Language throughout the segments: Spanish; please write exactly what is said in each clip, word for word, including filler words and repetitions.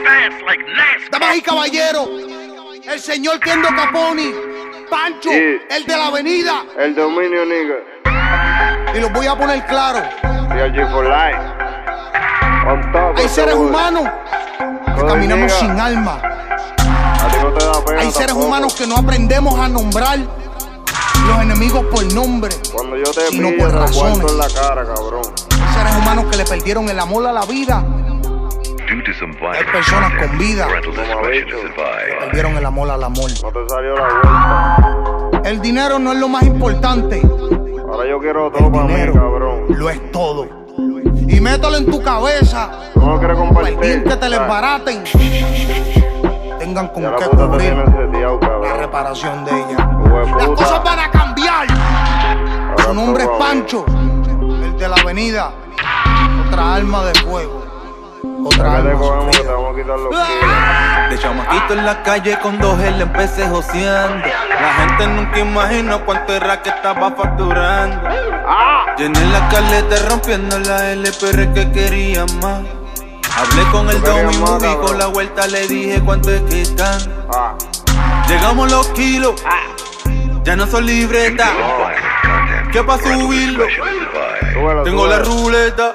Damas y caballeros, el señor Kendo Caponi, Pancho, Sí. el de la avenida. El dominio, nigga. Y los voy a poner claro. Y el G for Life. On top. Hay seres todo. humanos que Todo caminamos llega. sin alma. A ti no te da pena. Hay seres tampoco. humanos que no aprendemos a nombrar los enemigos por nombre, Cuando yo te sino pillo, por te razones. vuelto en la cara, cabrón. Hay seres humanos que le perdieron el amor a la vida. Hay personas con vida que perdieron el amor al amor. No te salió la vuelta. El dinero no es lo más importante. Ahora yo quiero todo El para mí, dinero cabrón. lo es todo. Y mételo en tu cabeza. Tú no quieres Para compartir. el día que te les Ah, baraten, tengan con Ya qué la puta te cubrir tiene seteado, la cabrón. reparación de ella. Hueputa. Las cosas van a cambiar. Ahora Su nombre es todo, Pancho, el de la avenida. Otra alma de fuego. Otra Ya que te alma cogemos, que te sufrida. vamos a quitar los kilos. De chamaquito en la calle con dos L empecé joseando. La gente nunca imaginó cuánto era que estaba facturando. Llené la caleta rompiendo la L, pero es que quería más. Hablé con el Tú querías Domi más, Movie, cabrón. con la vuelta le dije cuánto es que están. Ah, Llegamos los kilos, ya no son libretas. ¿Qué pa' subirlo? súbelo, Tengo la súbelo. ruleta.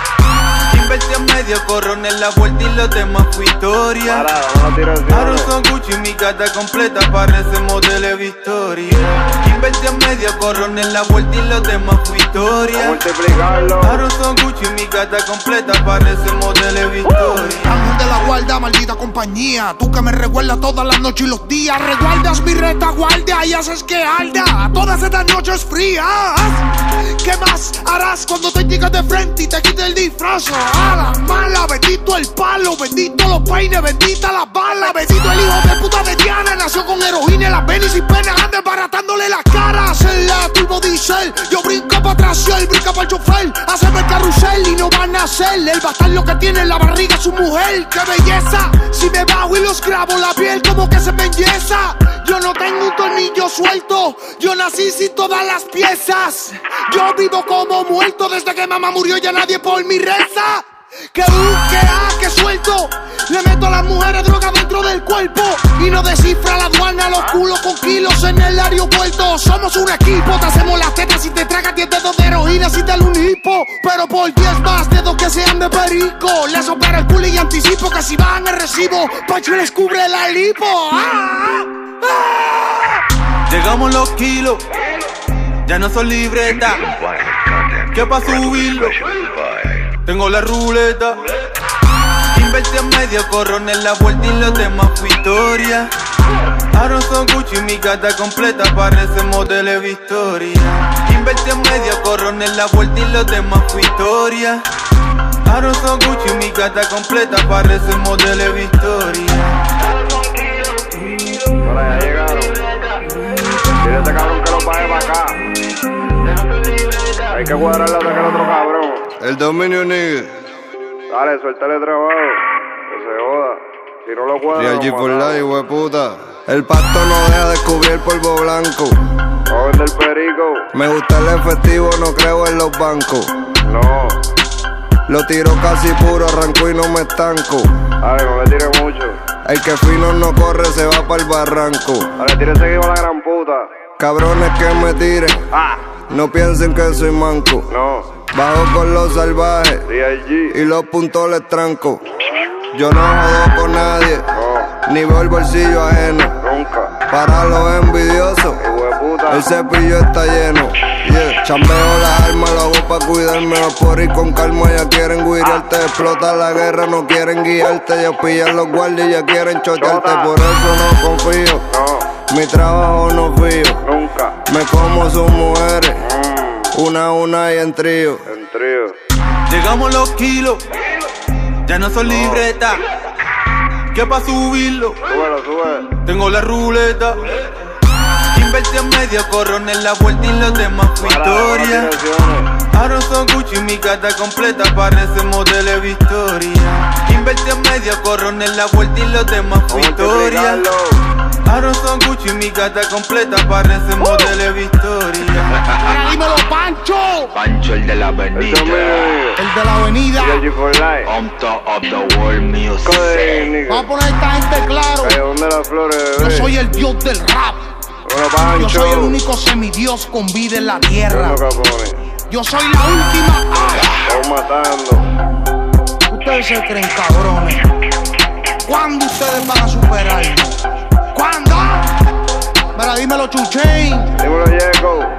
Invertí en medio, coronel la vuelta y los demás fue historia. Parada, no la tires así, Aaron no. son Gucci, mi gata completa parecemos de la Victoria. Invertí en medio, coronel la vuelta y los demás fue A historia. multiplicarlo. Aaron son Gucci, mi gata completa parecemos de la Victoria. Ángel de la guarda, maldita compañía. Tú que me recuerdas todas las noches y los días. Reguardas mi retaguardia y haces que arda todas estas noches frías. ¿Qué más harás cuando te llegas de frente y te quites el disfraz? A la mala, bendito el palo, bendito los peines, bendita las balas. Bendito el hijo de puta de Diana, nació con heroína en las venas y pena, anda embaratándole las caras. En la turbo diesel, yo brinco para atrás y él brinca para el chofer. Haceme el carrusel y no van a hacer. El bastardo que tiene en la barriga su mujer. ¡Qué belleza! Si me bajo y los grabo, la piel como que se me enyesa. Yo no tengo un tornillo suelto, yo nací sin todas las piezas. Yo vivo como muerto, desde que mamá murió ya nadie por mi reza. Que uh, que ah, que suelto. Le meto a las mujeres droga dentro del cuerpo y no descifra la aduana los culos con kilos en el aeropuerto. Somos un equipo, te hacemos las tetas si te tragas diez dedos de heroína si te da un hipo. Pero por diez más dedos que sean de perico, les opera el culo y anticipo que si van el recibo, Pancho les cubre la lipo. ¡Ah! ¡Ah! Llegamos los kilos, ya no son libretas. ¿Qué pa' subirlo? Tengo la ruleta. Invertí en medio, coronel la vuelta y los demás fue historia. Aaron son Gucci, mi gata completa parecemos de la Victoria. Invertí en medio, coronel la vuelta y los demás fue historia. Aaron son Gucci, mi gata completa parecemos de la Victoria. Ahora ya llegaron. Dile a este cabrón que lo pague para acá. Hay que cuadrarle hasta que el otro cabrón. El dominio nigga. Dale, suéltale trabajo. Que se joda. Si no lo cuadra, Real lo G for matamos. Life, hueputa. El pasto no deja de cubrir el polvo blanco. Joven del perico. Me gusta el efectivo, no creo en los bancos. No. Lo tiro casi puro, arranco y no me estanco. Dale, no le tire mucho. El que fino no corre se va para el barranco. Dale, tire seguido a la gran puta. Cabrones que me tiren, Ah, no piensen que soy manco. no. Bajo con los salvajes D I G. y los puntos les tranco. Yo no jodo con nadie, No, ni veo el bolsillo ajeno. nunca. Para los envidiosos, Hueputa. el cepillo está lleno. Yeah. Chambeo las armas, lo hago pa' cuidarme. Por ir con calma, ya quieren guiarte. Explota la guerra, no quieren guiarte. Ya pillan los guardias, ya quieren chotearte. Chota. Por eso no confío, No, mi trabajo no fío. nunca. Me como sus mujeres, Mmm, una a una y en trío. en trío. Llegamos los kilos, ya no son libretas. ¿Qué pa' subirlo? Súbelo, sube. Tengo la ruleta. Invertí en medio, coronel la vuelta y los demás fue historia. Aaron son Gucci, mi gata completa parecemos de la Victoria. Invertí en media, coronel la vuelta y los demás victoria. Ahora son Gucci y mi gata completa, parecemos uh. de Victoria. Ahora dímelo, Pancho. Pancho, el de la avenida. El de la avenida. On top of the world music. Vamos a poner a esta gente claro. ¿Dónde las flores, yo soy el dios del rap. Yo soy el único semidios con vida en la tierra. Yo soy la última. Estamos matando. Ustedes se creen cabrones. ¿Cuándo ustedes van a superarnos? ¿Cuándo? Mira, dímelo, Chuchain. Dímelo, Yeco.